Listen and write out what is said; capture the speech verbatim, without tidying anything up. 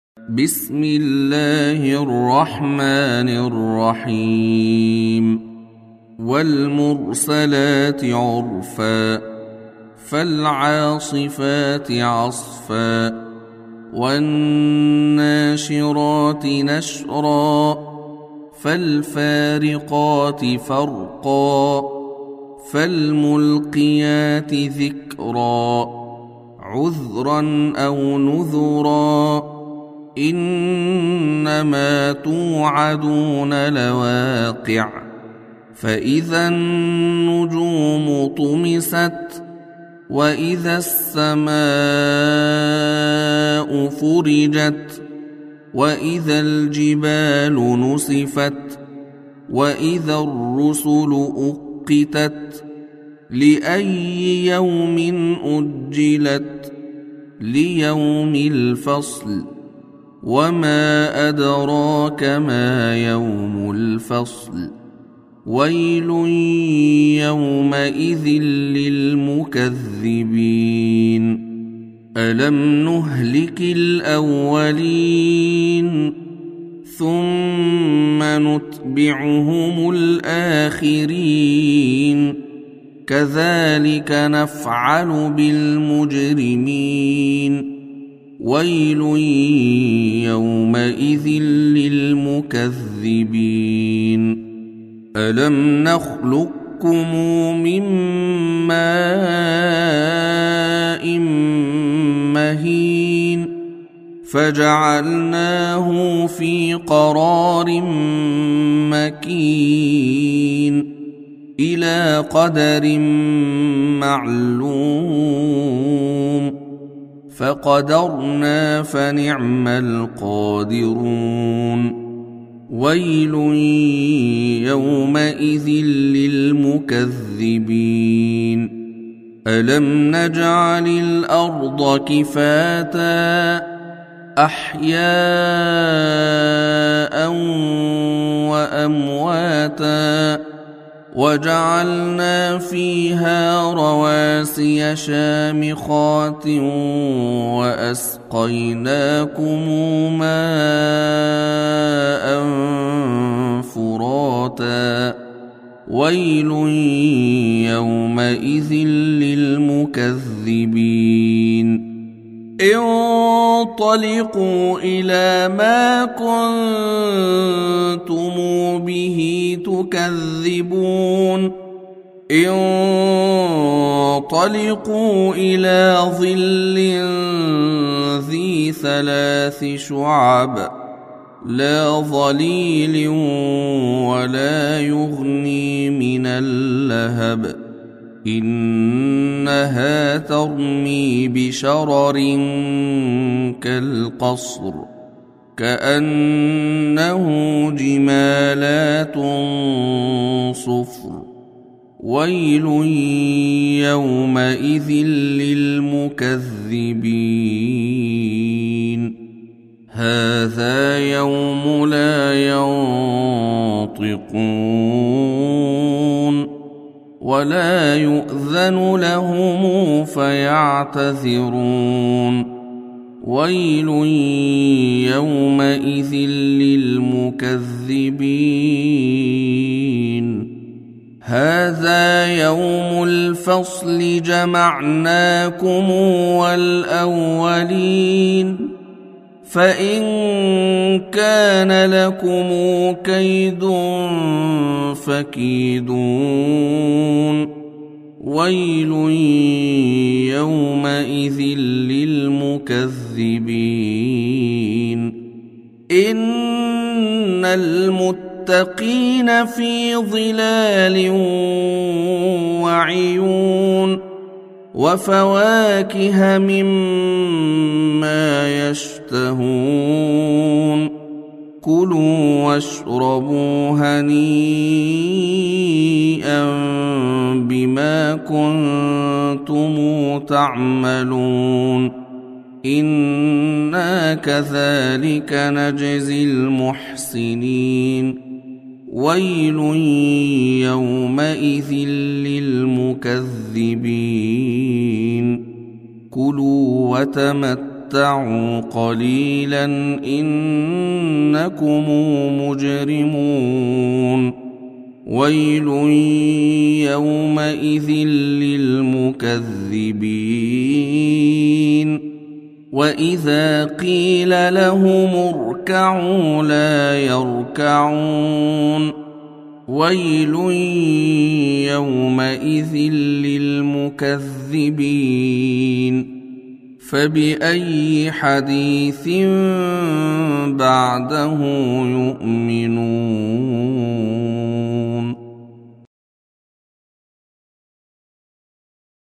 بسم الله الرحمن الرحيم والمرسلات عرفا فالعاصفات عصفا والناشرات نشرا فالفارقات فرقا فالملقيات ذكرا عذرا أو نذرا إنما توعدون لواقع فإذا النجوم طمست وإذا السماء فرجت وإذا الجبال نسفت وإذا الرسل أقتت لأي يوم أجلت ليوم الفصل وما أدراك ما يوم الفصل ويل يومئذ للمكذبين ألم نهلك الأولين ثم نتبعهم الآخرين كذلك نفعل بالمجرمين ويل يومئذ للمكذبين ألم نخلقكم من ماء مهين فجعلناه في قرار مكين إلى قدر معلوم فقدرنا فنعم القادرون ويل يومئذ للمكذبين ألم نجعل الأرض كفاتا أحياء وأمواتا وجعلنا فيها رواسي شامخات وأسقيناكم ماء فراتا ويل يومئذ للمكذبين انطلقوا إلى ما كنتم به تكذبون انطلقوا إلى ظل ذي ثلاث شعب لا ظليل ولا يغني من اللهب إنها ترمي بشرر كالقصر كأنه جمالات صفر ويل يومئذ للمكذبين هذا يوم لا ينطقون ولا يؤذن لهم فيعتذرون ويل يومئذ للمكذبين هذا يوم الفصل جمعناكم والأولين فإن كان لكم كيد فكيدون ويل يومئذ للمكذبين إن المتقين في ظلال وعيون وفواكه مما يشتهون كلوا واشربوا هنيئا بما كنتم تعملون إنا كذلك نجزي المحسنين ويل يومئذ للمكذبين كلوا وتمتعوا تمتعوا قليلا إنكم مجرمون ويل يومئذ للمكذبين وإذا قيل لهم اركعوا لا يركعون ويل يومئذ للمكذبين فبأي حديث بعده يؤمنون